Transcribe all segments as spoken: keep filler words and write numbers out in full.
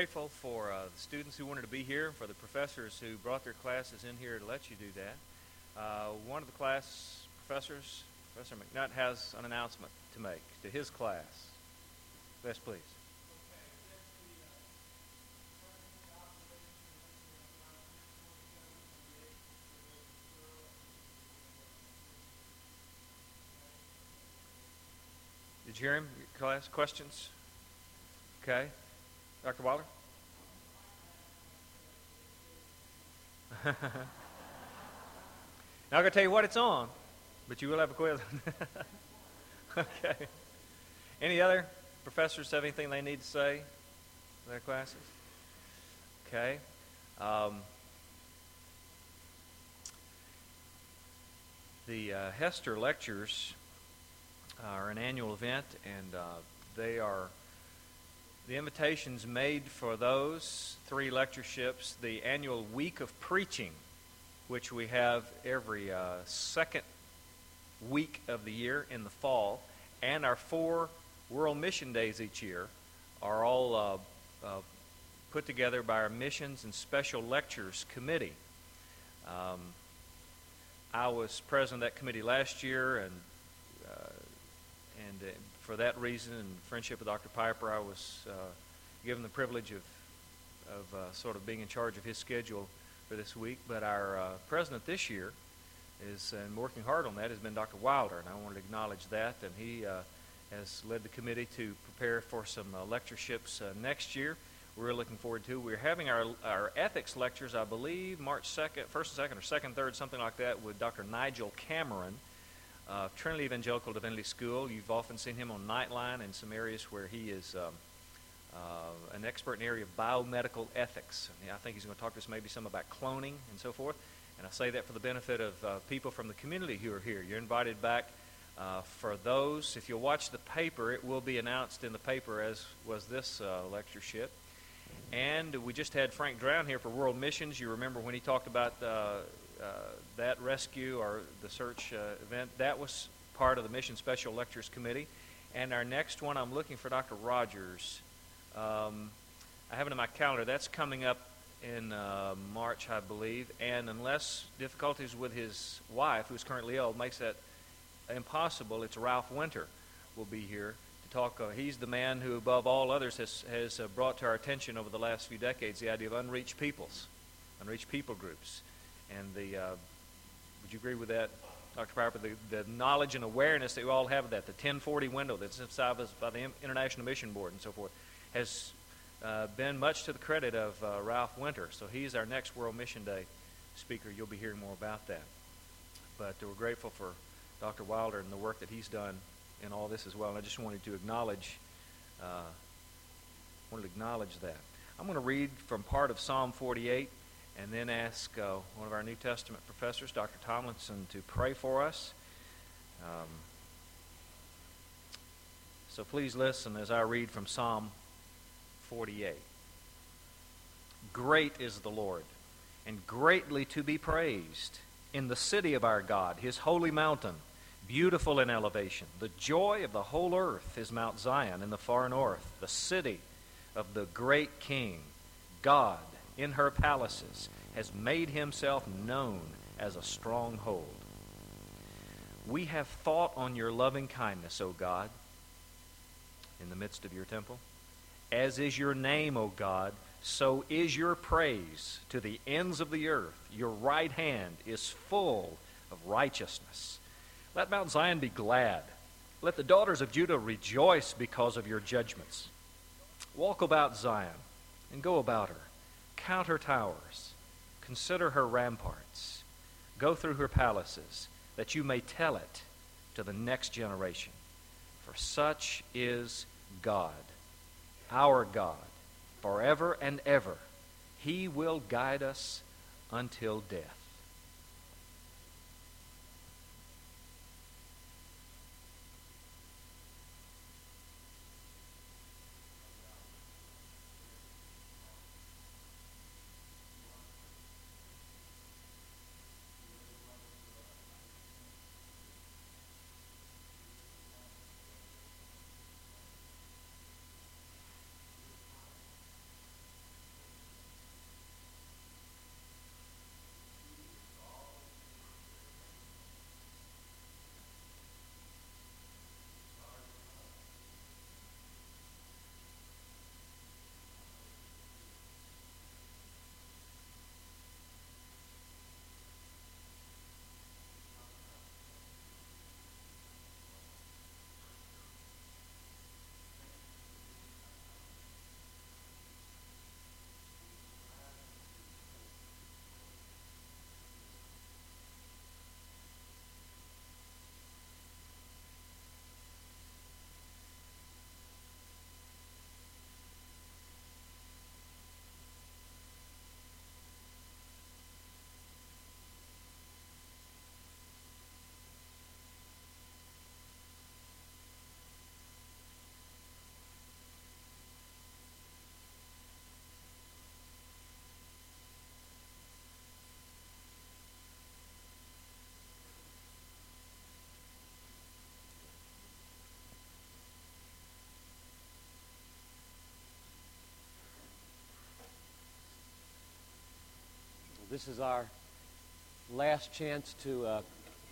grateful for uh, the students who wanted to be here, for the professors who brought their classes in here to let you do that. Uh, one of the class professors, Professor McNutt, has an announcement to make to his class. Yes, please. Did you hear him? Class questions? Okay. Doctor Wilder? Now I'm going to tell you what it's on, but you will have a quiz. Okay. Any other professors have anything they need to say in their classes? Okay. Um, the uh, Hester Lectures are an annual event, and uh, they are the invitations made for those three lectureships, the annual week of preaching, which we have every uh, second week of the year in the fall, and our four World Mission Days each year are all uh, uh, put together by our Missions and Special Lectures Committee. Um, I was president of that committee last year, and uh, and uh, for that reason, in friendship with Doctor Piper, I was uh, given the privilege of, of uh, sort of being in charge of his schedule for this week. But our uh, president this year is, and working hard on that, has been Doctor Wilder, and I wanted to acknowledge that. And he uh, has led the committee to prepare for some uh, lectureships uh, next year. We're really looking forward to. We're having our our ethics lectures, I believe, March second, first and second, or second, third, something like that, with Doctor Nigel Cameron, Uh, Trinity Evangelical Divinity School. You've often seen him on Nightline and some areas where he is um, uh, an expert in the area of biomedical ethics. And I think he's going to talk to us maybe some about cloning and so forth. And I say that for the benefit of uh, people from the community who are here. You're invited back. Uh, for those, if you'll watch the paper, it will be announced in the paper, as was this uh, lectureship. And we just had Frank Drown here for World Missions. You remember when he talked about uh, Uh, that rescue or the search uh, event. That was part of the Mission Special Lectures Committee. And our next one, I'm looking for Doctor Rogers. Um, I have it in my calendar. That's coming up in uh, March, I believe. And unless difficulties with his wife, who's currently ill, makes that impossible, it's Ralph Winter will be here to talk. Uh, he's the man who, above all others, has, has uh, brought to our attention over the last few decades the idea of unreached peoples, unreached people groups. And the, uh, would you agree with that, Doctor Piper? The, the knowledge and awareness that we all have of that, the ten forty window that's established by the International Mission Board and so forth, has uh, been much to the credit of uh, Ralph Winter. So he's our next World Mission Day speaker. You'll be hearing more about that. But uh, we're grateful for Doctor Wilder and the work that he's done in all this as well. And I just wanted to acknowledge, uh, wanted to acknowledge that. I'm going to read from part of Psalm forty-eight, and then ask uh, one of our New Testament professors, Doctor Tomlinson, to pray for us. Um, so please listen as I read from Psalm forty-eight. Great is the Lord, and greatly to be praised in the city of our God, his holy mountain, beautiful in elevation. The joy of the whole earth is Mount Zion in the far north, the city of the great King. God in her palaces has made himself known as a stronghold. We have thought on your loving kindness, O God, in the midst of your temple. As is your name, O God, so is your praise to the ends of the earth. Your right hand is full of righteousness. Let Mount Zion be glad. Let the daughters of Judah rejoice because of your judgments. Walk about Zion and go about her. Count her towers, consider her ramparts, go through her palaces, that you may tell it to the next generation. For such is God, our God, forever and ever. He will guide us until death. This is our last chance to uh,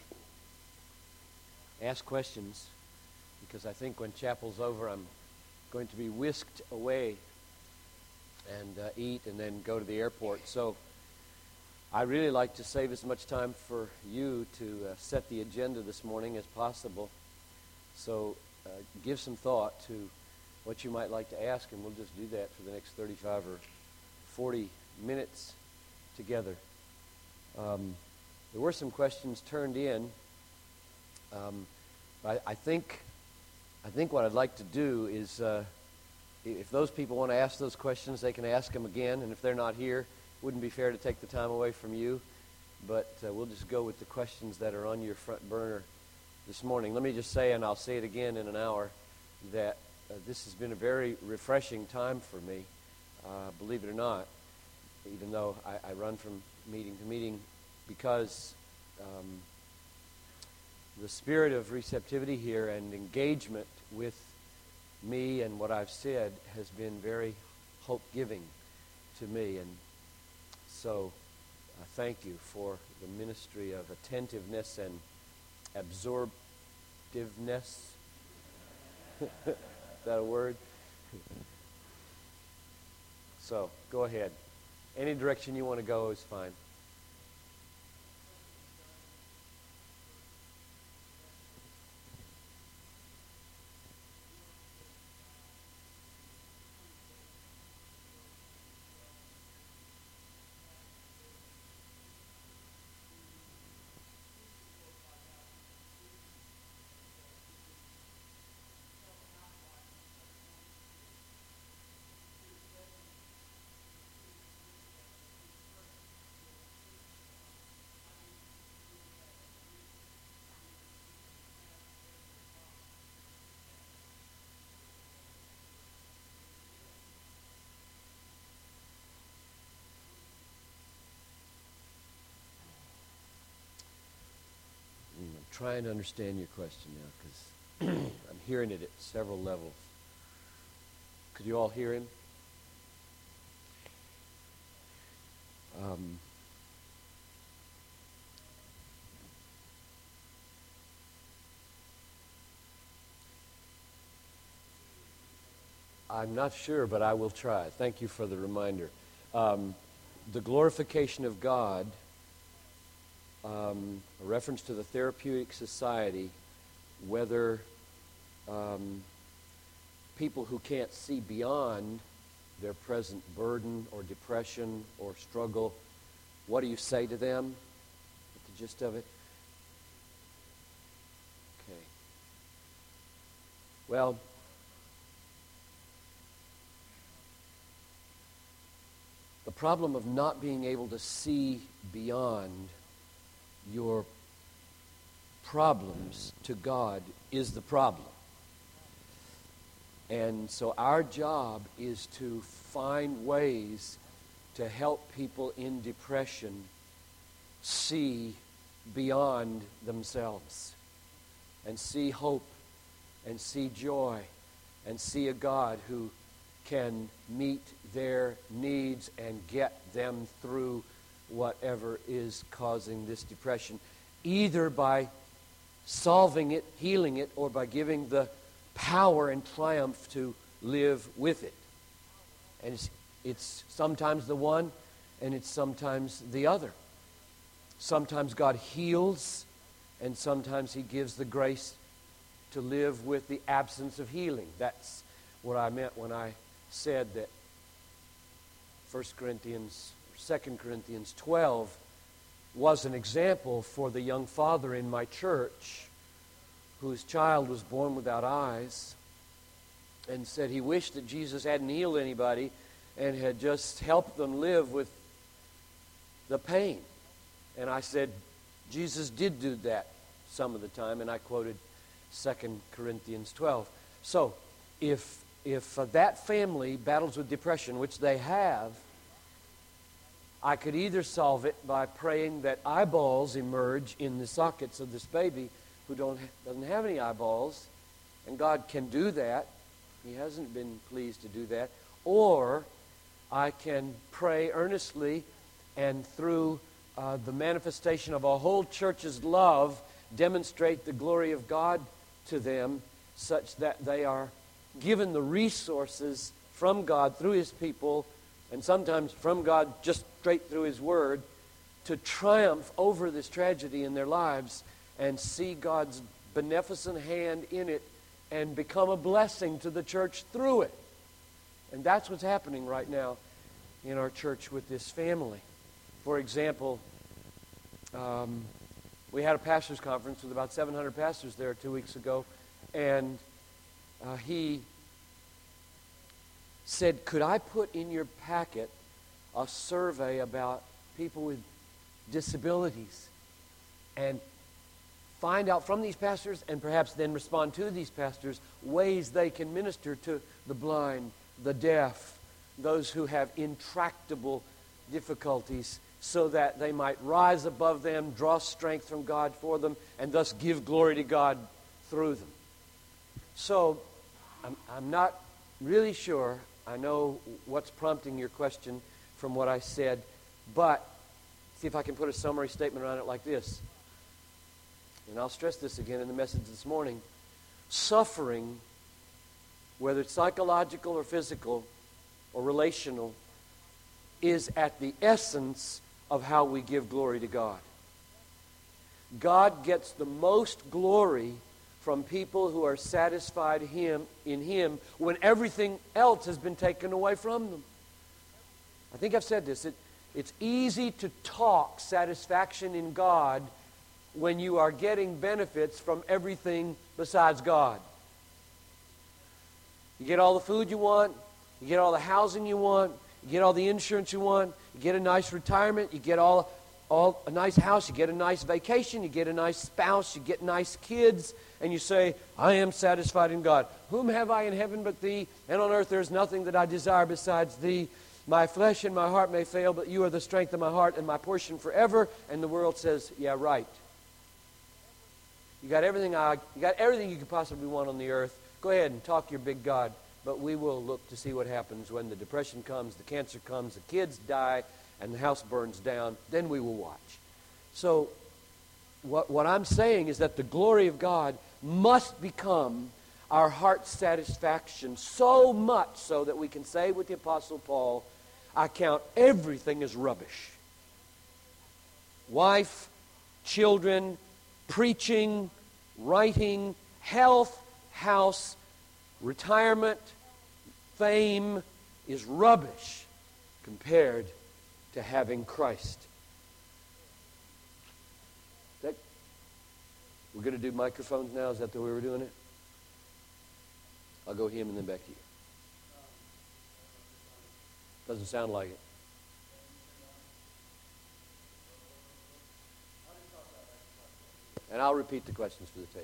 ask questions, because I think when chapel's over, I'm going to be whisked away and uh, eat and then go to the airport. So I really like to save as much time for you to uh, set the agenda this morning as possible. So uh, give some thought to what you might like to ask, and we'll just do that for the next thirty-five or forty minutes together. Um, there were some questions turned in. Um, I, I think I think what I'd like to do is, uh, if those people want to ask those questions, they can ask them again. And if they're not here, it wouldn't be fair to take the time away from you. But uh, we'll just go with the questions that are on your front burner this morning. Let me just say, and I'll say it again in an hour, that uh, this has been a very refreshing time for me, uh, believe it or not, even though I, I run from meeting to meeting, because um, the spirit of receptivity here and engagement with me and what I've said has been very hope-giving to me. And so I thank you for the ministry of attentiveness and absorptiveness. Is that a word? So go ahead. Any direction you want to go is fine. I'm trying to understand your question now, because I'm hearing it at several levels. Could you all hear him? Um, I'm not sure, but I will try. Thank you for the reminder. Um, the glorification of God, um, a reference to the Therapeutic Society, whether um, people who can't see beyond their present burden or depression or struggle, what do you say to them? Get the gist of it? Okay. Well, the problem of not being able to see beyond your problems to God is the problem. And so our job is to find ways to help people in depression see beyond themselves and see hope and see joy and see a God who can meet their needs and get them through whatever is causing this depression, either by solving it, healing it, or by giving the power and triumph to live with it. And it's, it's sometimes the one, and it's sometimes the other. Sometimes God heals, and sometimes He gives the grace to live with the absence of healing. That's what I meant when I said that First Corinthians, Second Corinthians twelve was an example for the young father in my church whose child was born without eyes, and said he wished that Jesus hadn't healed anybody and had just helped them live with the pain. And I said, Jesus did do that some of the time, and I quoted Second Corinthians twelve. So, if if uh, that family battles with depression, which they have, I could either solve it by praying that eyeballs emerge in the sockets of this baby who don't ha- doesn't have any eyeballs, and God can do that. He hasn't been pleased to do that. Or I can pray earnestly and through uh, the manifestation of a whole church's love, demonstrate the glory of God to them, such that they are given the resources from God through His people, and sometimes from God just straight through His Word, to triumph over this tragedy in their lives and see God's beneficent hand in it and become a blessing to the church through it. And that's what's happening right now in our church with this family. For example, um, we had a pastors' conference with about seven hundred pastors there two weeks ago, and uh, he said, could I put in your packet a survey about people with disabilities and find out from these pastors, and perhaps then respond to these pastors, ways they can minister to the blind, the deaf, those who have intractable difficulties, so that they might rise above them, draw strength from God for them, and thus give glory to God through them. So, I'm, I'm not really sure. I know what's prompting your question from what I said, but see if I can put a summary statement around it like this. And I'll stress this again in the message this morning. Suffering, whether it's psychological or physical or relational, is at the essence of how we give glory to God. God gets the most glory from people who are satisfied him in Him when everything else has been taken away from them. I think I've said this. It, it's easy to talk satisfaction in God when you are getting benefits from everything besides God. You get all the food you want, you get all the housing you want, you get all the insurance you want, you get a nice retirement, you get all, all a nice house, you get a nice vacation, you get a nice spouse, you get nice kids, and you say, I am satisfied in God. Whom have I in heaven but Thee? And on earth there is nothing that I desire besides Thee. My flesh and my heart may fail, but You are the strength of my heart and my portion forever. And the world says, yeah, right. You got everything I, you got everything you could possibly want on the earth. Go ahead and talk your big God. But we will look to see what happens when the depression comes, the cancer comes, the kids die, and the house burns down. Then we will watch. So what, what I'm saying is that the glory of God must become our heart's satisfaction, so much so that we can say with the Apostle Paul, I count everything as rubbish. Wife, children, preaching, writing, health, house, retirement, fame is rubbish compared to having Christ. That, we're going to do microphones now? Is that the way we're doing it? I'll go him and then back to you. Doesn't sound like it. And I'll repeat the questions for the tape.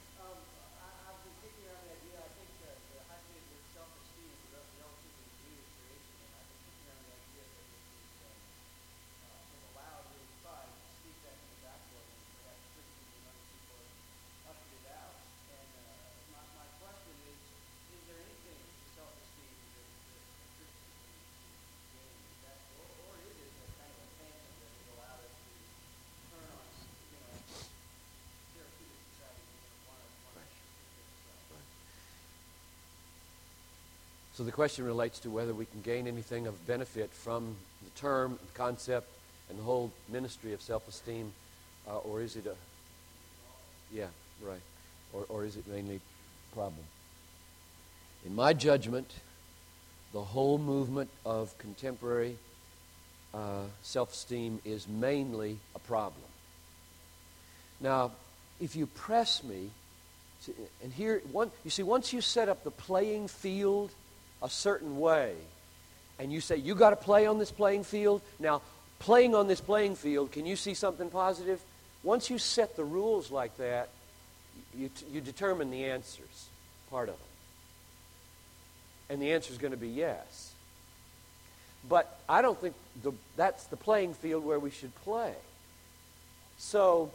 So the question relates to whether we can gain anything of benefit from the term, the concept, and the whole ministry of self-esteem, uh, or is it a, yeah, right, or, or is it mainly a problem? In my judgment, the whole movement of contemporary uh, self-esteem is mainly a problem. Now, if you press me, and here, one, you see, once you set up the playing field a certain way, and you say, you got to play on this playing field. Now, playing on this playing field, can you see something positive? Once you set the rules like that, you, you determine the answers, part of them. And the answer is going to be yes. But I don't think the, that's the playing field where we should play. So,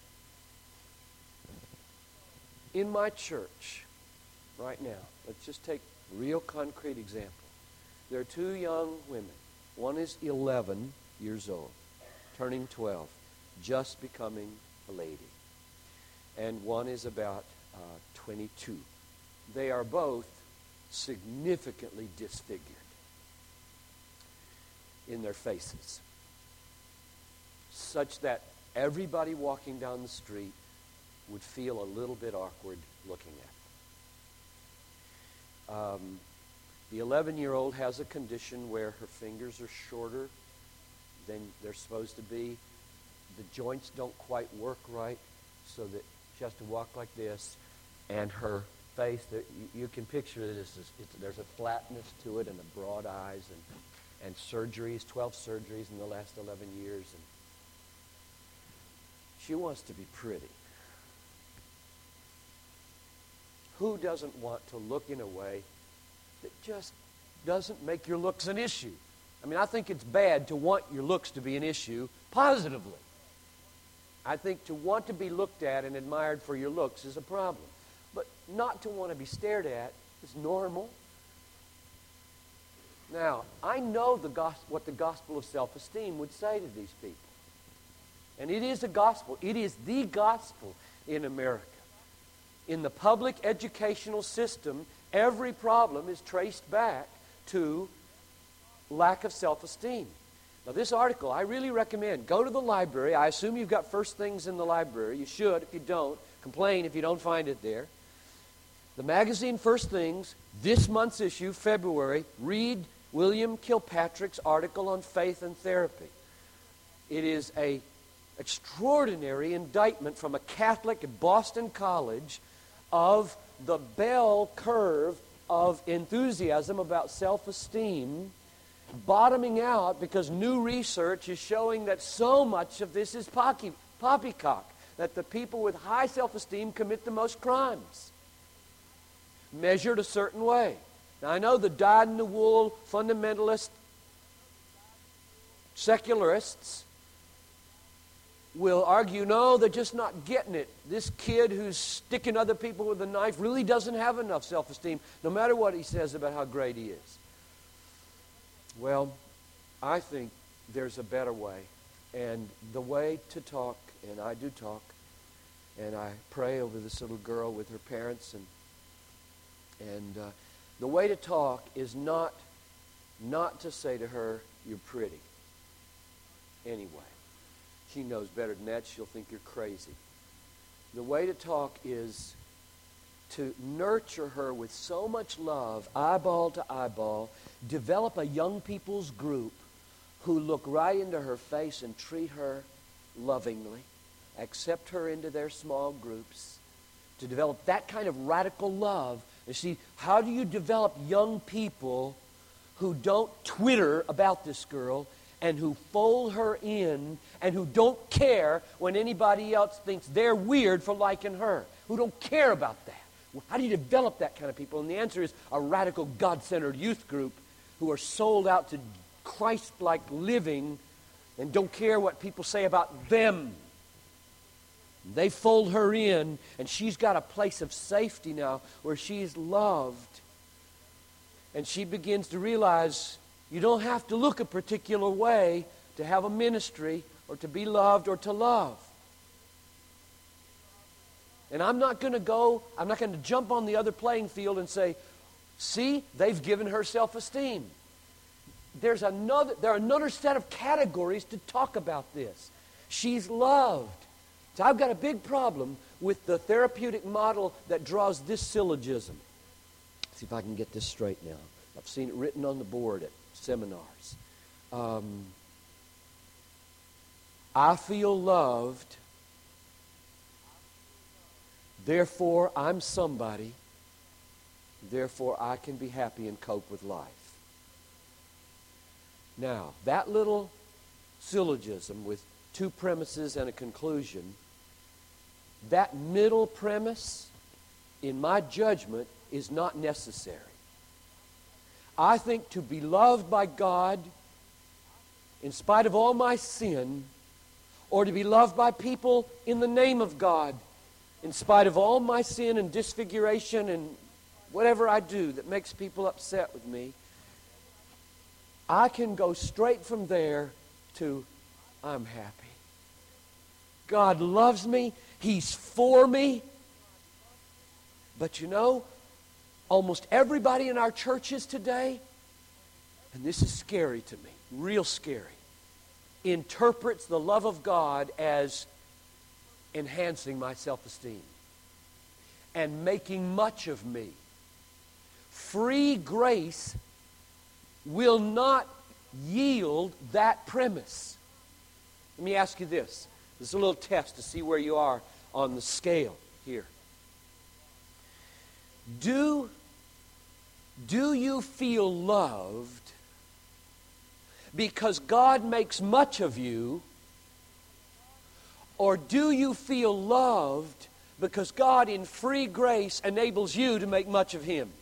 in my church right now, let's just take a real concrete example. There are two young women. One is eleven, years old, turning twelve, just becoming a lady. And one is about uh, twenty-two. They are both significantly disfigured in their faces, such that everybody walking down the street would feel a little bit awkward looking at them. Um, the eleven-year-old has a condition where her fingers are shorter than they're supposed to be. The joints don't quite work right, so that she has to walk like this, and her face, you, you can picture it as this, it's, there's a flatness to it and the broad eyes, and, and surgeries, twelve surgeries in the last eleven years. And she wants to be pretty. Who doesn't want to look in a way that just doesn't make your looks an issue? I mean, I think it's bad to want your looks to be an issue positively. I think to want to be looked at and admired for your looks is a problem. But not to want to be stared at is normal. Now, I know the gospel, what the gospel of self-esteem would say to these people. And it is a gospel. It is the gospel in America. In the public educational system, every problem is traced back to lack of self-esteem. Now, this article, I really recommend. Go to the library. I assume you've got First Things in the library. You should. If you don't, complain if you don't find it there. The magazine First Things, this month's issue, February, read William Kilpatrick's article on faith and therapy. It is an extraordinary indictment from a Catholic at Boston College of the bell curve of enthusiasm about self-esteem bottoming out because new research is showing that so much of this is pocky, poppycock, that the people with high self-esteem commit the most crimes, measured a certain way. Now, I know the dyed-in-the-wool fundamentalist secularists will argue, no, they're just not getting it. This kid who's sticking other people with a knife really doesn't have enough self-esteem, no matter what he says about how great he is. Well, I think there's a better way. And the way to talk, and I do talk, and I pray over this little girl with her parents, and and uh, the way to talk is not, not to say to her, you're pretty. Anyway. She knows better than that. She'll think you're crazy. The way to talk is to nurture her with so much love, eyeball to eyeball, develop a young people's group who look right into her face and treat her lovingly, accept her into their small groups, to develop that kind of radical love. You see, how do you develop young people who don't Twitter about this girl and who fold her in, and who don't care when anybody else thinks they're weird for liking her, who don't care about that? Well, how do you develop that kind of people? And the answer is a radical, God-centered youth group who are sold out to Christ-like living and don't care what people say about them. They fold her in, and she's got a place of safety now where she's loved. And she begins to realize you don't have to look a particular way to have a ministry or to be loved or to love. And I'm not going to go, I'm not going to jump on the other playing field and say, see, they've given her self-esteem. There's another, there are another set of categories to talk about this. She's loved. So I've got a big problem with the therapeutic model that draws this syllogism. See if I can get this straight now. I've seen it written on the board at seminars. Um, I feel loved, therefore I'm somebody, therefore I can be happy and cope with life. Now, that little syllogism with two premises and a conclusion, that middle premise, in my judgment, is not necessary. I think to be loved by God in spite of all my sin, or to be loved by people in the name of God in spite of all my sin and disfiguration and whatever I do that makes people upset with me, I can go straight from there to I'm happy. God loves me. He's for me. But you know, almost everybody in our churches today, and this is scary to me, real scary, interprets the love of God as enhancing my self-esteem and making much of me. Free grace will not yield that premise. Let me ask you this. This is a little test to see where you are on the scale here. Do, do you feel loved because God makes much of you, or do you feel loved because God in free grace enables you to make much of Him?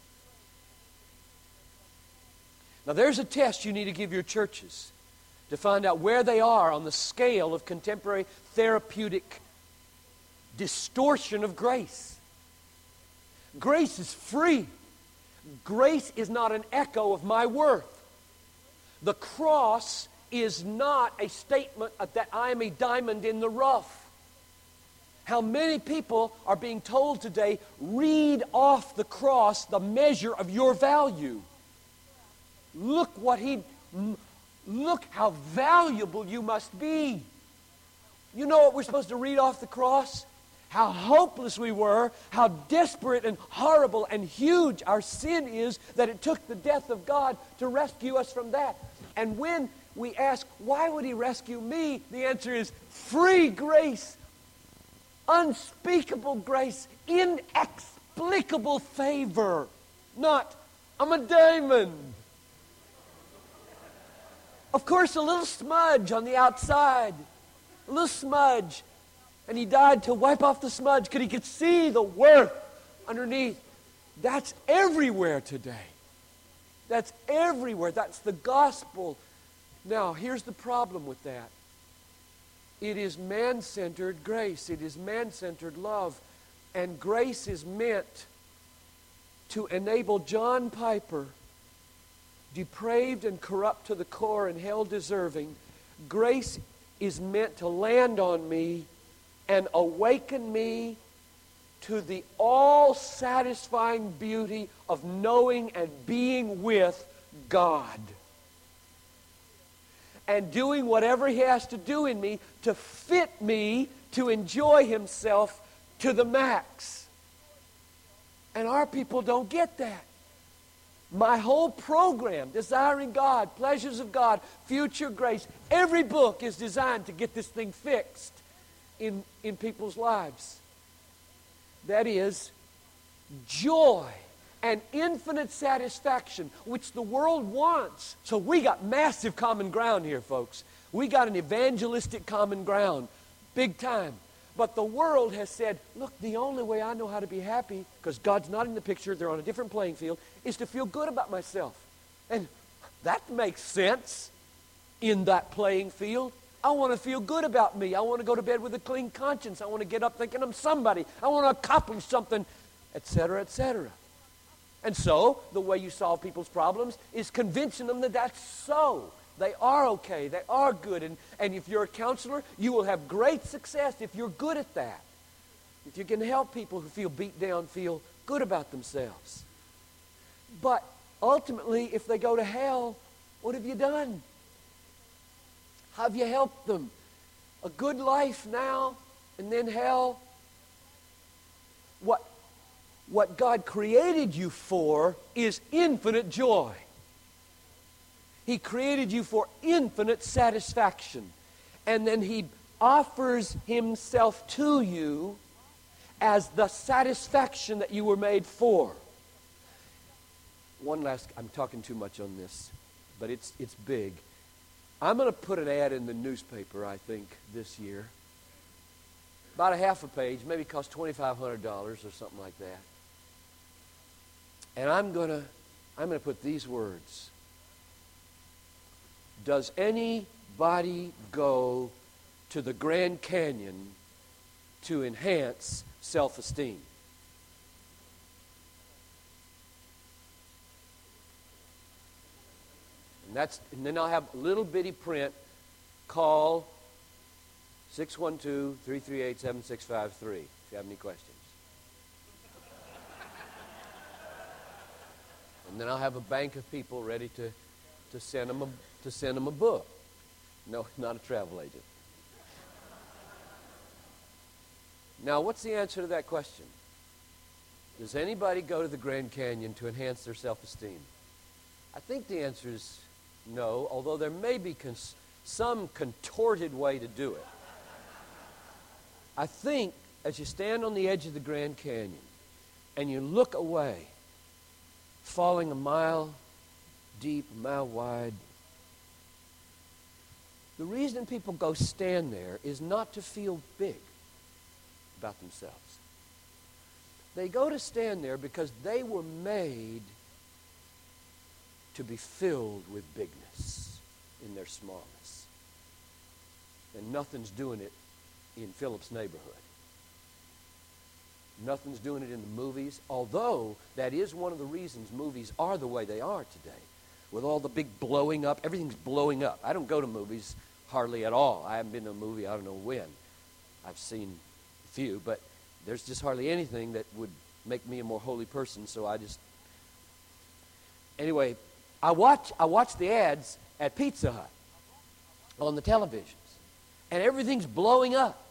Now there's a test you need to give your churches to find out where they are on the scale of contemporary therapeutic distortion of grace. Grace is free. Grace is not an echo of my worth. The cross is not a statement that I am a diamond in the rough. How many people are being told today, read off the cross the measure of your value. Look what he, look how valuable you must be. You know what we're supposed to read off the cross? How hopeless we were, how desperate and horrible and huge our sin is, that it took the death of God to rescue us from that. And when we ask, why would He rescue me? The answer is free grace, unspeakable grace, inexplicable favor. Not, I'm a diamond. Of course, a little smudge on the outside, a little smudge. And He died to wipe off the smudge because He could see the worth underneath. That's everywhere today. That's everywhere. That's the gospel. Now, here's the problem with that. It is man-centered grace. It is man-centered love. And grace is meant to enable John Piper, depraved and corrupt to the core and hell-deserving. Grace is meant to land on me and awaken me to the all-satisfying beauty of knowing and being with God. And doing whatever He has to do in me to fit me to enjoy Himself to the max. And our people don't get that. My whole program, Desiring God, Pleasures of God, Future Grace, every book is designed to get this thing fixed in, in people's lives. That is, joy and infinite satisfaction, which the world wants. So we got massive common ground here, folks. We got an evangelistic common ground, big time. But the world has said, look, the only way I know how to be happy, because God's not in the picture, they're on a different playing field, is to feel good about myself. And that makes sense in that playing field. I want to feel good about me. I want to go to bed with a clean conscience. I want to get up thinking I'm somebody. I want to accomplish something, et cetera, et cetera. And so, the way you solve people's problems is convincing them that that's so. They are okay. They are good. And, and if you're a counselor, you will have great success if you're good at that. If you can help people who feel beat down feel good about themselves. But ultimately, if they go to hell, what have you done? How have you helped them? A good life now and then hell? What, what God created you for is infinite joy. He created you for infinite satisfaction. And then He offers Himself to you as the satisfaction that you were made for. One last, I'm talking too much on this, but it's it's big. I'm going to put an ad in the newspaper, I think, this year. About a half a page, maybe cost twenty-five hundred dollars or something like that. And I'm going to I'm going to put these words. Does anybody go to the Grand Canyon to enhance self-esteem? And that's, and then I'll have little bitty print call six one two, three three eight, seven six five three if you have any questions. And then I'll have a bank of people ready to, to, send them a, to send them a book. No, not a travel agent. Now, what's the answer to that question? Does anybody go to the Grand Canyon to enhance their self-esteem? I think the answer is no, although there may be cons- some contorted way to do it. I think as you stand on the edge of the Grand Canyon and you look away, falling a mile deep, a mile wide, the reason people go stand there is not to feel big about themselves. They go to stand there because they were made to be filled with bigness in their smallness. And nothing's doing it in Philip's neighborhood. Nothing's doing it in the movies, although that is one of the reasons movies are the way they are today. With all the big blowing up, everything's blowing up. I don't go to movies hardly at all. I haven't been to a movie, I don't know when. I've seen a few, but there's just hardly anything that would make me a more holy person, so I just... Anyway, I watch, I watch the ads at Pizza Hut on the televisions, and everything's blowing up.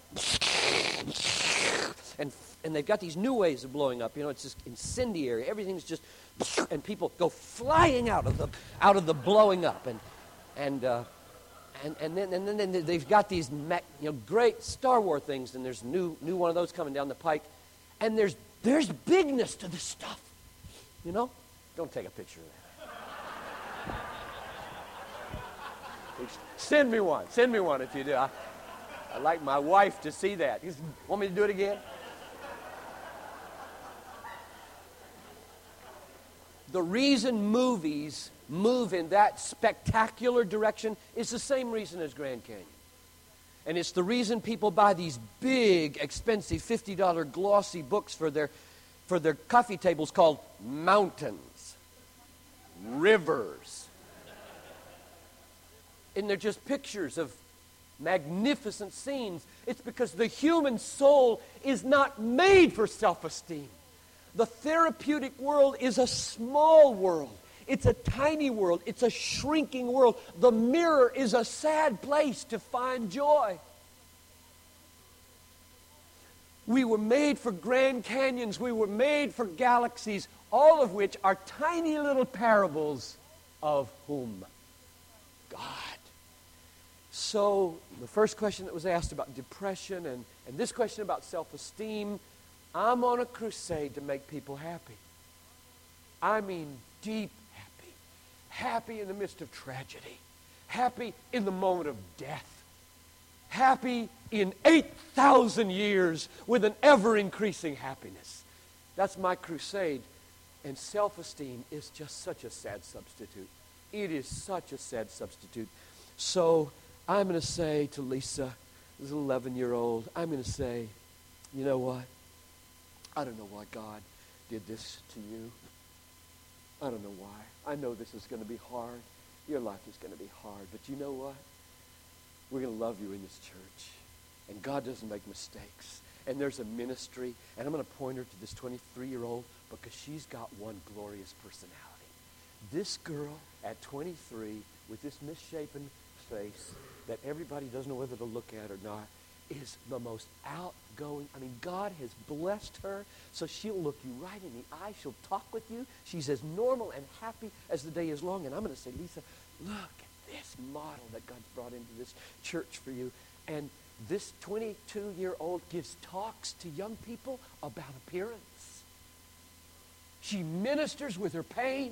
And and they've got these new ways of blowing up. You know, it's just incendiary. Everything's just, and people go flying out of the out of the blowing up, and and uh, and and then and then they've got these you know great Star Wars things, and there's new new one of those coming down the pike, and there's there's bigness to this stuff. You know, don't take a picture of that. Send me one. Send me one if you do. I, I'd like my wife to see that. You want me to do it again? The reason movies move in that spectacular direction is the same reason as Grand Canyon. And it's the reason people buy these big, expensive fifty dollar glossy books for their, for their coffee tables called mountains, rivers. And they're just pictures of magnificent scenes. It's because the human soul is not made for self-esteem. The therapeutic world is a small world. It's a tiny world. It's a shrinking world. The mirror is a sad place to find joy. We were made for Grand Canyons. We were made for galaxies, all of which are tiny little parables of whom? God. So the first question that was asked about depression and, and this question about self-esteem, I'm on a crusade to make people happy. I mean deep happy. Happy in the midst of tragedy. Happy in the moment of death. Happy in eight thousand years with an ever-increasing happiness. That's my crusade. And self-esteem is just such a sad substitute. It is such a sad substitute. So I'm going to say to Lisa, this eleven-year-old, I'm going to say, you know what? I don't know why God did this to you. I don't know why. I know this is going to be hard. Your life is going to be hard. But you know what? We're going to love you in this church. And God doesn't make mistakes. And there's a ministry. And I'm going to point her to this twenty-three-year-old because she's got one glorious personality. This girl at twenty-three with this misshapen face that everybody doesn't know whether to look at or not is the most outgoing. I mean, God has blessed her, so she'll look you right in the eye. She'll talk with you. She's as normal and happy as the day is long. And I'm going to say, Lisa, look at this model that God's brought into this church for you. And this twenty-two-year-old gives talks to young people about appearance. She ministers with her pain.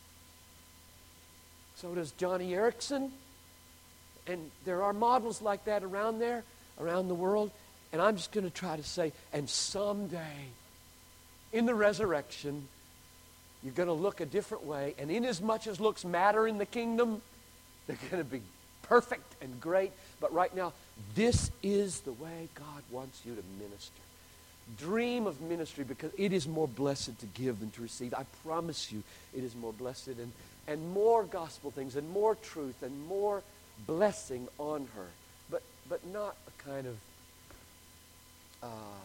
So does Johnny Erickson. And there are models like that around there, around the world. And I'm just going to try to say, and someday, in the resurrection, you're going to look a different way. And inasmuch as looks matter in the kingdom, they're going to be perfect and great. But right now, this is the way God wants you to minister. Dream of ministry because it is more blessed to give than to receive. I promise you, it is more blessed and, and more gospel things and more truth and more blessing on her. But, but not a kind of... Uh,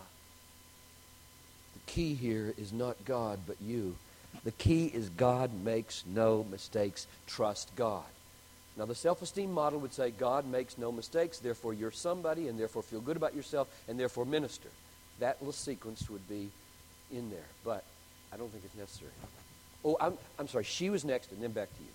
the key here is not God, but you. The key is God makes no mistakes. Trust God. Now, the self-esteem model would say God makes no mistakes, therefore you're somebody, and therefore feel good about yourself, and therefore minister. That little sequence would be in there, but I don't think it's necessary. Oh, I'm, I'm sorry. She was next, and then back to you.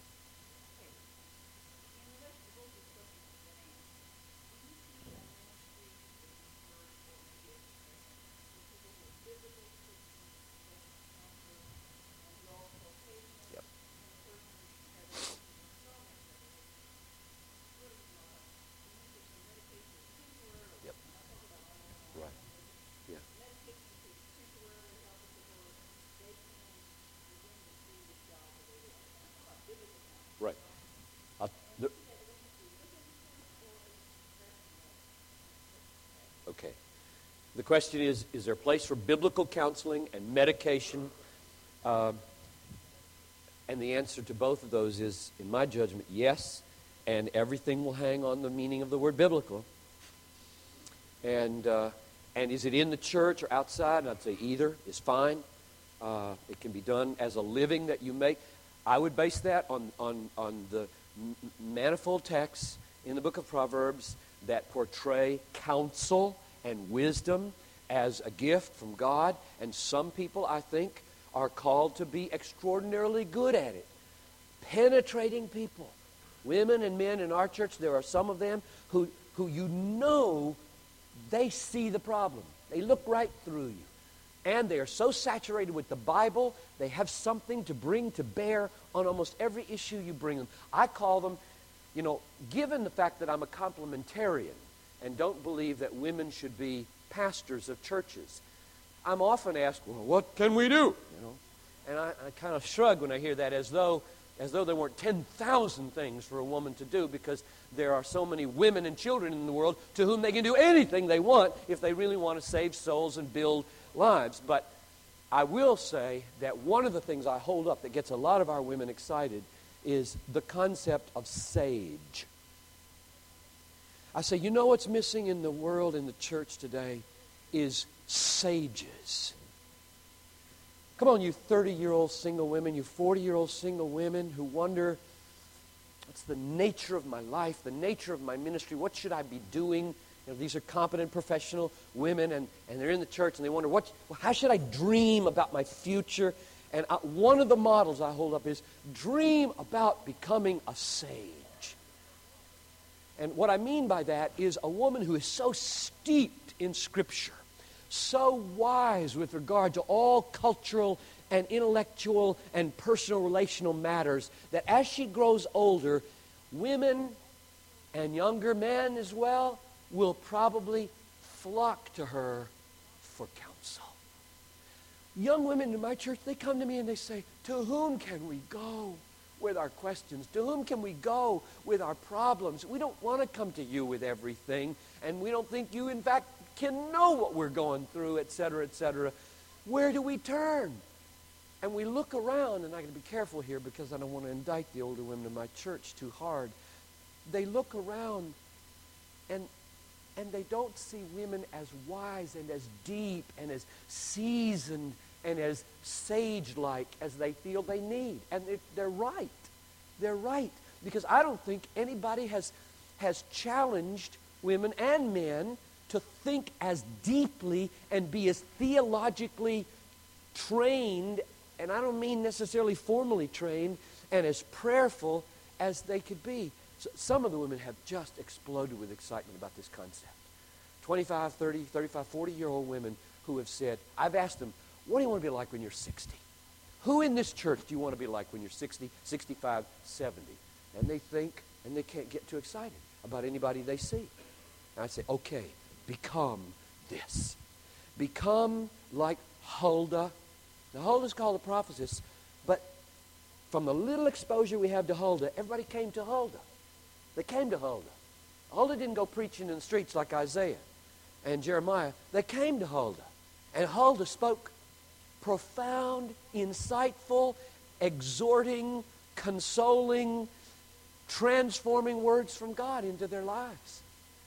Yep. Yep. Right. Yeah. Right. Uh, the, okay. The question is, is there a place for biblical counseling and medication? Um, and the answer to both of those is, in my judgment, yes. And everything will hang on the meaning of the word biblical. And uh, and is it in the church or outside? And I'd say either is fine. Uh, it can be done as a living that you make. I would base that on, on, on the m- manifold texts in the book of Proverbs that portray counsel and wisdom as a gift from God. And some people, I think, are called to be extraordinarily good at it. Penetrating people. Women and men in our church, there are some of them who, who you know they see the problem. They look right through you. And they are so saturated with the Bible, they have something to bring to bear on almost every issue you bring them. I call them, you know, given the fact that I'm a complementarian and don't believe that women should be pastors of churches, I'm often asked, well, what can we do? You know, and I, I kind of shrug when I hear that, as though as though there weren't ten thousand things for a woman to do, because there are so many women and children in the world to whom they can do anything they want if they really want to save souls and build lives. But I will say that one of the things I hold up that gets a lot of our women excited is the concept of sage. I say, you know what's missing in the world, in the church today, is sages. Come on, you thirty-year-old single women, you forty-year-old single women who wonder, what's the nature of my life, the nature of my ministry, what should I be doing? You know, these are competent professional women, and, and they're in the church, and they wonder, what, how should I dream about my future? And I, one of the models I hold up is dream about becoming a sage. And what I mean by that is a woman who is so steeped in Scripture, so wise with regard to all cultural and intellectual and personal relational matters, that as she grows older, women and younger men as well will probably flock to her for counsel. Young women in my church, they come to me and they say, to whom can we go with our questions? To whom can we go with our problems? We don't want to come to you with everything, and we don't think you, in fact, can know what we're going through, et cetera, et cetera. Where do we turn? And we look around, and I got to be careful here because I don't want to indict the older women in my church too hard. They look around, and and they don't see women as wise and as deep and as seasoned and as sage-like as they feel they need. And they're, they're right. They're right. Because I don't think anybody has has challenged women and men to think as deeply and be as theologically trained, and I don't mean necessarily formally trained, and as prayerful as they could be. So some of the women have just exploded with excitement about this concept. twenty-five, thirty, thirty-five, forty-year-old women who have said, I've asked them, what do you want to be like when you're sixty? Who in this church do you want to be like when you're sixty, sixty-five, seventy? And they think, and they can't get too excited about anybody they see. And I say, okay, become this. Become like Huldah. Now, Huldah's called a prophetess, but from the little exposure we have to Huldah, everybody came to Huldah. They came to Huldah. Huldah didn't go preaching in the streets like Isaiah and Jeremiah. They came to Huldah. And Huldah spoke profound, insightful, exhorting, consoling, transforming words from God into their lives.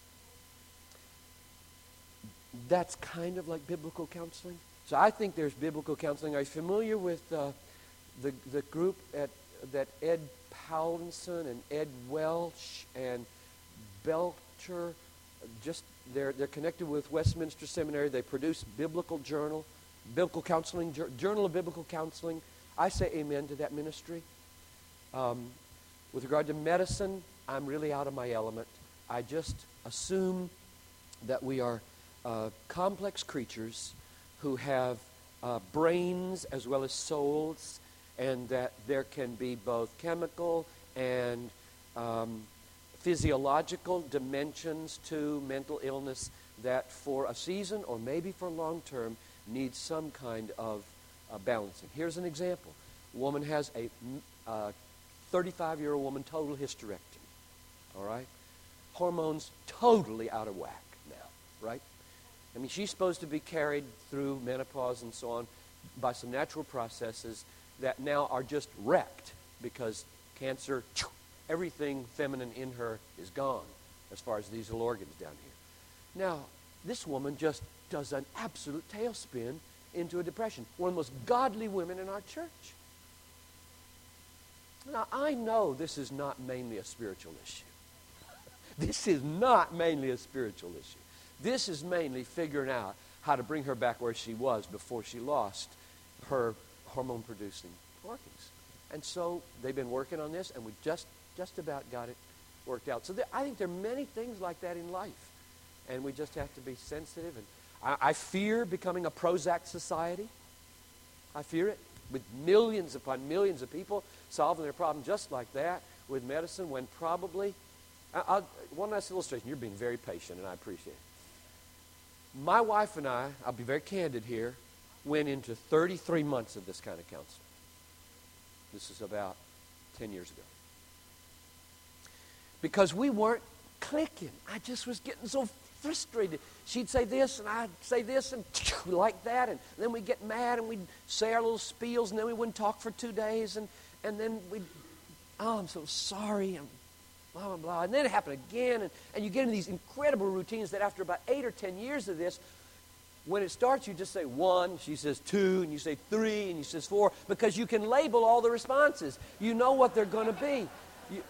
That's kind of like biblical counseling. So I think there's biblical counseling. Are you familiar with uh, the the group at that Ed Powlinson and Ed Welch and Belcher? Just they're they're connected with Westminster Seminary. They produce biblical journal, biblical counseling journal of biblical counseling. I say amen to that ministry. Um, with regard to medicine, I'm really out of my element. I just assume that we are uh, complex creatures who have uh, brains as well as souls, and that there can be both chemical and um, physiological dimensions to mental illness that for a season or maybe for long term needs some kind of uh, balancing. Here's an example. A woman has a uh, thirty-five-year-old woman total hysterectomy, all right? Hormones totally out of whack now, right? I mean, she's supposed to be carried through menopause and so on by some natural processes that now are just wrecked because cancer, everything feminine in her is gone as far as these little organs down here. Now, this woman just does an absolute tailspin into a depression. One of the most godly women in our church. Now, I know this is not mainly a spiritual issue. This is not mainly a spiritual issue. This is mainly figuring out how to bring her back where she was before she lost her hormone-producing organs. And so they've been working on this, and we just just about got it worked out. So there, I think there are many things like that in life, and we just have to be sensitive. And I, I fear becoming a Prozac society. I fear it, with millions upon millions of people solving their problem just like that with medicine, when probably... I, I'll, one last illustration. You're being very patient, and I appreciate it. My wife and I, I'll be very candid here, went into thirty-three months of this kind of counseling. This is about ten years ago. Because we weren't clicking. I just was getting so frustrated. She'd say this, and I'd say this, and like that, and then we'd get mad, and we'd say our little spiels, and then we wouldn't talk for two days, and, and then we'd, oh, I'm so sorry, and blah, blah, blah. And then it happened again, and, and you get into these incredible routines that after about eight or ten years of this, when it starts, you just say one, she says two, and you say three, and you says four, because you can label all the responses. You know what they're going to be. You,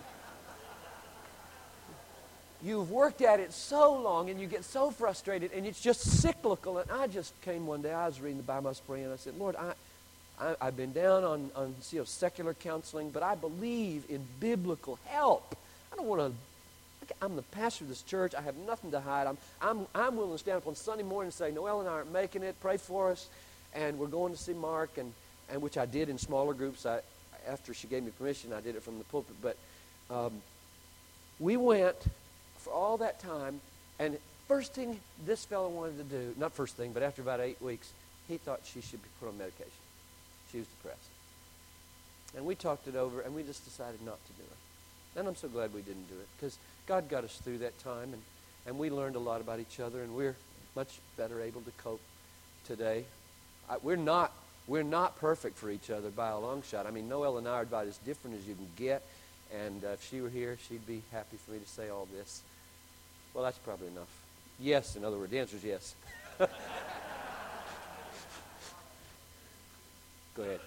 you've worked at it so long, and you get so frustrated, and it's just cyclical. And I just came one day, I was reading the Bible, I was praying, and I said, Lord, I, I, I've been down on, on you know, secular counseling, but I believe in biblical help. I don't want to... I'm the pastor of this church. I have nothing to hide. I'm, I'm, I'm willing to stand up on Sunday morning and say, Noelle and I aren't making it. Pray for us. And we're going to see Mark, and, and which I did in smaller groups. I, after she gave me permission, I did it from the pulpit. But um, we went for all that time, and first thing this fellow wanted to do, not first thing, but after about eight weeks, he thought she should be put on medication. She was depressed. And we talked it over, and we just decided not to do it. And I'm so glad we didn't do it, because God got us through that time, and, and we learned a lot about each other, and we're much better able to cope today. I, we're not we're not perfect for each other by a long shot. I mean, Noelle and I are about as different as you can get, and uh, if she were here, she'd be happy for me to say all this. Well, that's probably enough. Yes, in other words, the answer is yes. Go ahead.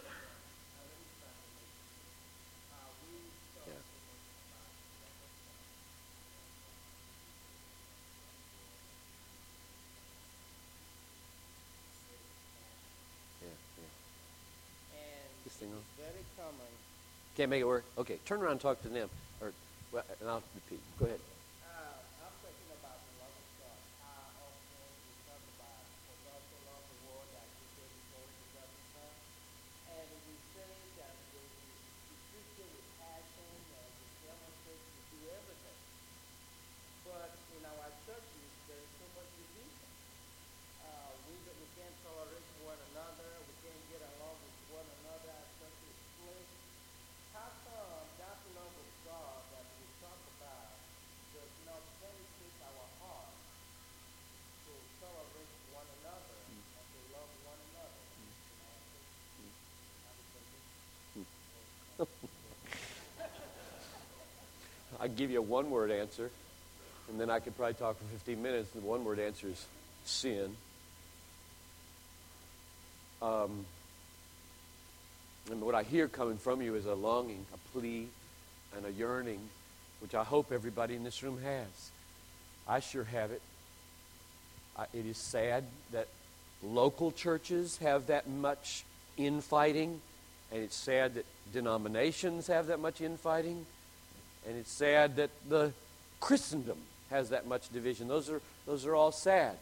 Very common. Can't make it work? Okay, turn around and talk to them. Or, well, and I'll repeat. Go ahead. Uh, I'm talking about the love of God. How often we talk about, for God so loved the world that He gave His only begotten Son. And we say that we, we preach it with passion and we demonstrate to do everything. But in our churches, there is so much division. Uh, we, we can't tolerate one another. We can't get along with one another. Our church is split. How come that love of God that we talk about does not penetrate our heart to tolerate one another and to love one another? I can give you a one-word answer, and then I could probably talk for fifteen minutes. The one-word answer is sin. Um, and what I hear coming from you is a longing, a plea, and a yearning, which I hope everybody in this room has. I sure have it. I, it is sad that local churches have that much infighting, and it's sad that denominations have that much infighting, and it's sad that the Christendom has that much division. Those are, those are all sad.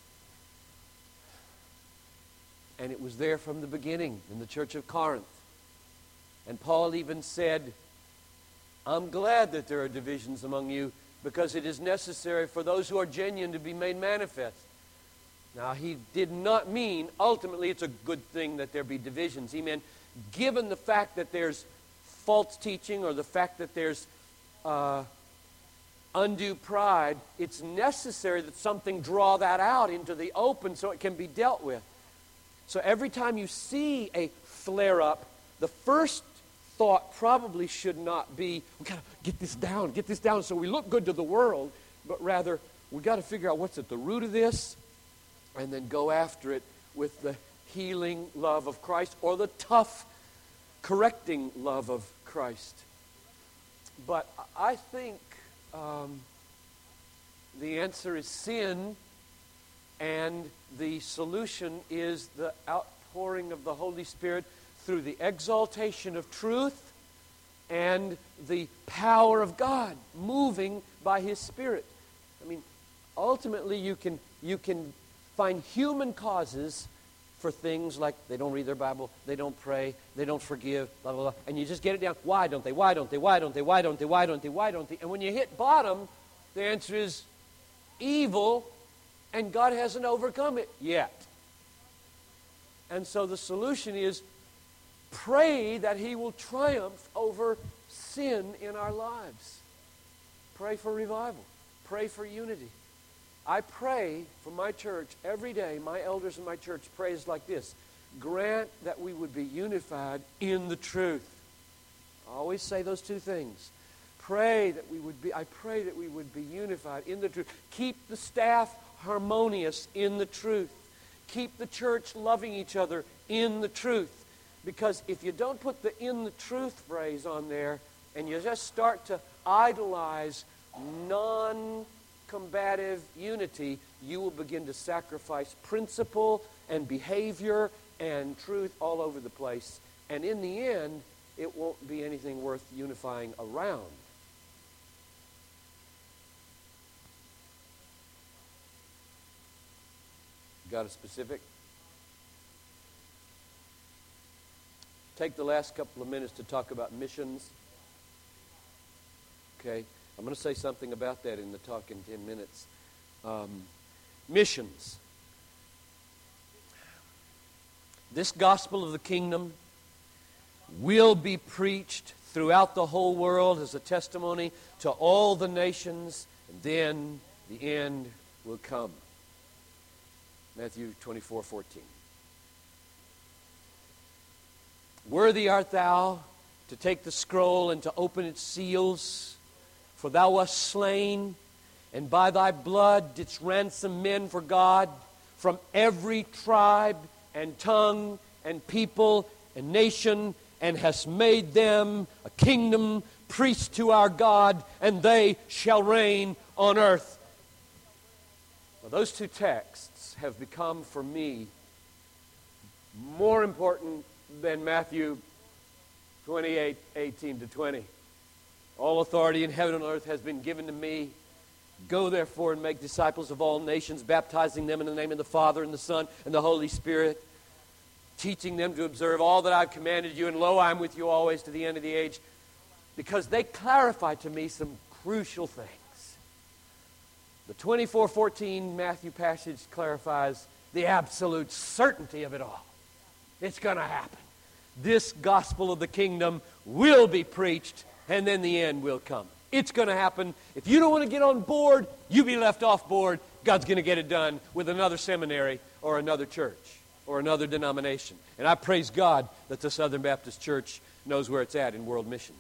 And it was there from the beginning in the church of Corinth. And Paul even said, I'm glad that there are divisions among you, because it is necessary for those who are genuine to be made manifest. Now, he did not mean, ultimately, it's a good thing that there be divisions. He meant, given the fact that there's false teaching or the fact that there's uh, undue pride, it's necessary that something draw that out into the open so it can be dealt with. So every time you see a flare-up, the first thought probably should not be, we got to get this down, get this down so we look good to the world, but rather, we got to figure out what's at the root of this, and then go after it with the healing love of Christ or the tough, correcting love of Christ. But I think um, the answer is sin, and the solution is the outpouring of the Holy Spirit through the exaltation of truth and the power of God moving by His Spirit. I mean, ultimately you can you can find human causes for things like they don't read their Bible, they don't pray, they don't forgive, blah, blah, blah. And you just get it down. Why don't they? Why don't they? Why don't they? Why don't they? Why don't they? Why don't they? And when you hit bottom, the answer is evil, and God hasn't overcome it yet. And so the solution is pray that He will triumph over sin in our lives. Pray for revival. Pray for unity. I pray for my church every day. My elders in my church prays like this: grant that we would be unified in the truth. I always say those two things. Pray that we would be, I pray that we would be unified in the truth. Keep the staff harmonious in the truth. Keep the church loving each other in the truth. Because if you don't put the in the truth phrase on there, and you just start to idolize non-combative unity, you will begin to sacrifice principle and behavior and truth all over the place. And in the end, it won't be anything worth unifying around. Got a specific? Take the last couple of minutes to talk about missions. Okay, I'm going to say something about that in the talk in ten minutes. Um, missions. This gospel of the kingdom will be preached throughout the whole world as a testimony to all the nations, and then the end will come. Matthew twenty-four fourteen. Worthy art thou to take the scroll and to open its seals, for thou wast slain, and by thy blood didst ransom men for God from every tribe and tongue and people and nation, and hast made them a kingdom, priests to our God, and they shall reign on earth. Well, those two texts have become for me more important than Matthew twenty-eight eighteen to twenty. All authority in heaven and earth has been given to me. Go therefore and make disciples of all nations, baptizing them in the name of the Father and the Son and the Holy Spirit, teaching them to observe all that I've commanded you, and lo, I'm with you always to the end of the age. Because they clarify to me some crucial things. The twenty-four fourteen Matthew passage clarifies the absolute certainty of it all. It's going to happen. This gospel of the kingdom will be preached, and then the end will come. It's going to happen. If you don't want to get on board, you be left off board. God's going to get it done with another seminary or another church or another denomination. And I praise God that the Southern Baptist Church knows where it's at in world missions.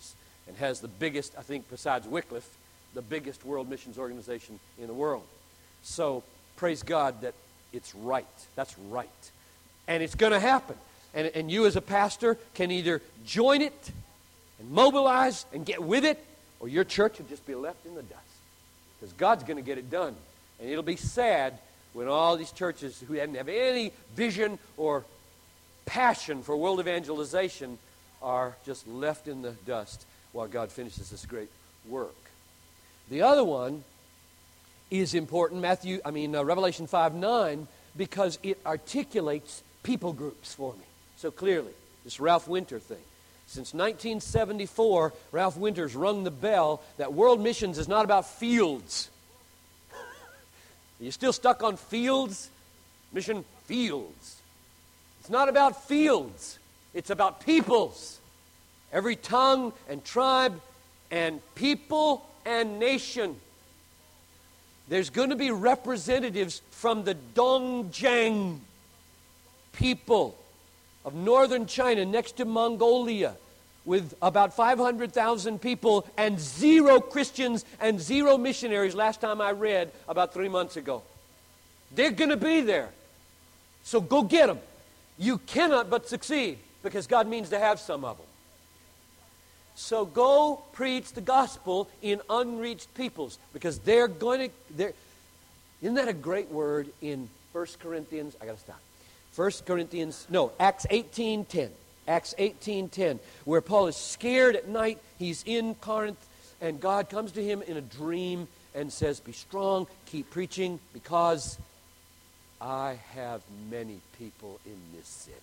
and has the biggest, I think, besides Wycliffe, the biggest world missions organization in the world. So praise God that it's right. That's right. And it's going to happen. And, and you as a pastor can either join it and mobilize and get with it, or your church will just be left in the dust. Because God's going to get it done. And it'll be sad when all these churches who didn't have any vision or passion for world evangelization are just left in the dust while God finishes this great work. The other one is important, Matthew, I mean uh, Revelation five nine, because it articulates people groups for me so clearly. This Ralph Winter thing. Since nineteen seventy-four, Ralph Winter's rung the bell that world missions is not about fields. Are you still stuck on fields? Mission fields. It's not about fields. It's about peoples. Every tongue and tribe and people and nation. There's going to be representatives from the Dongjiang people of northern China next to Mongolia with about five hundred thousand people and zero Christians and zero missionaries last time I read about three months ago. They're going to be there. So go get them. You cannot but succeed because God means to have some of them. So go preach the gospel in unreached peoples because they're going to... They're, isn't that a great word in First Corinthians? I got to stop. First Corinthians, no, Acts eighteen ten. Acts eighteen ten, where Paul is scared at night. He's in Corinth, and God comes to him in a dream and says, be strong, keep preaching, because I have many people in this city.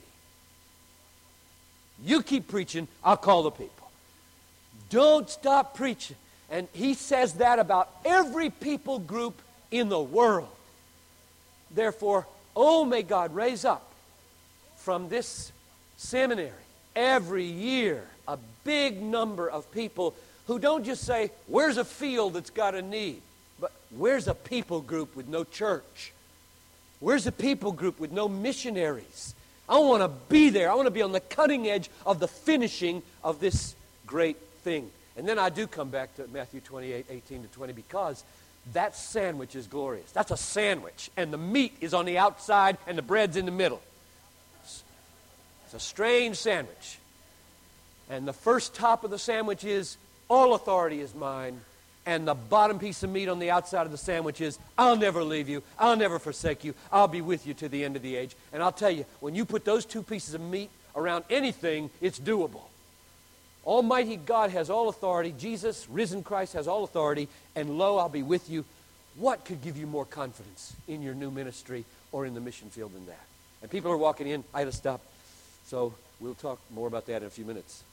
You keep preaching, I'll call the people. Don't stop preaching. And he says that about every people group in the world. Therefore, oh, may God raise up from this seminary every year a big number of people who don't just say, where's a field that's got a need? But where's a people group with no church? Where's a people group with no missionaries? I want to be there. I want to be on the cutting edge of the finishing of this great thing. And then I do come back to Matthew twenty-eight, eighteen to twenty, because that sandwich is glorious. That's a sandwich. And the meat is on the outside and the bread's in the middle. It's a strange sandwich. And the first top of the sandwich is, all authority is mine. And the bottom piece of meat on the outside of the sandwich is, I'll never leave you. I'll never forsake you. I'll be with you to the end of the age. And I'll tell you, when you put those two pieces of meat around anything, it's doable. Almighty God has all authority. Jesus, risen Christ, has all authority. And lo, I'll be with you. What could give you more confidence in your new ministry or in the mission field than that? And people are walking in. I had to stop. So we'll talk more about that in a few minutes.